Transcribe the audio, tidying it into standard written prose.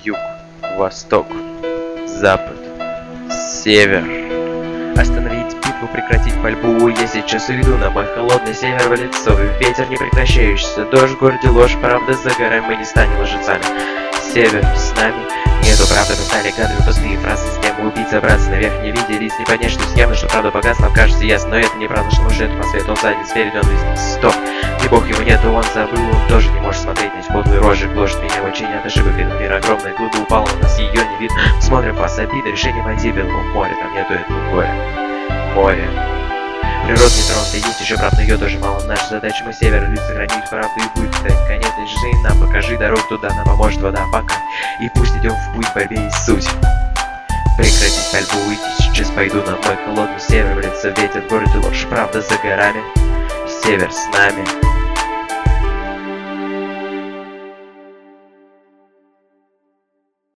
юг, восток, запад, север. Остановить битву, прекратить пальбу. Я сейчас иду на мой холодный север в лицо. Ветер не прекращающийся, дождь в городе, ложь, правда за горой, мы не станем лжецами. Север с нами, нету правды, мы стали гадами, пустые фразы, схемы убийц, забраться наверх, не виделись, не понять, что схемы, что правда погас, нам кажется ясно, но это неправда, что мужик по свету, он сзади, спереди, он весь стоп. И бог его нету, он забыл, он тоже не может смотреть, на подлый рожек, гложет меня очень от ошибок, этот мир огромный, глыба упала, у нас ее не видно, смотрим по обиды, решение пойти в белом море, там нету этого горя. Море. Природный трон, да есть еще правда, ее тоже мало. Наша задача, мы север, люди сохранить правду и будет дать конец жизни нам, покажи дорогу туда, нам поможет вода пока. И пусть идем в путь, в борьбе и суть. Прекратить пальбу, уйти, сейчас пойду на мой холодный север, в лицо ветер, в городе ложь, правда за горами, север с нами.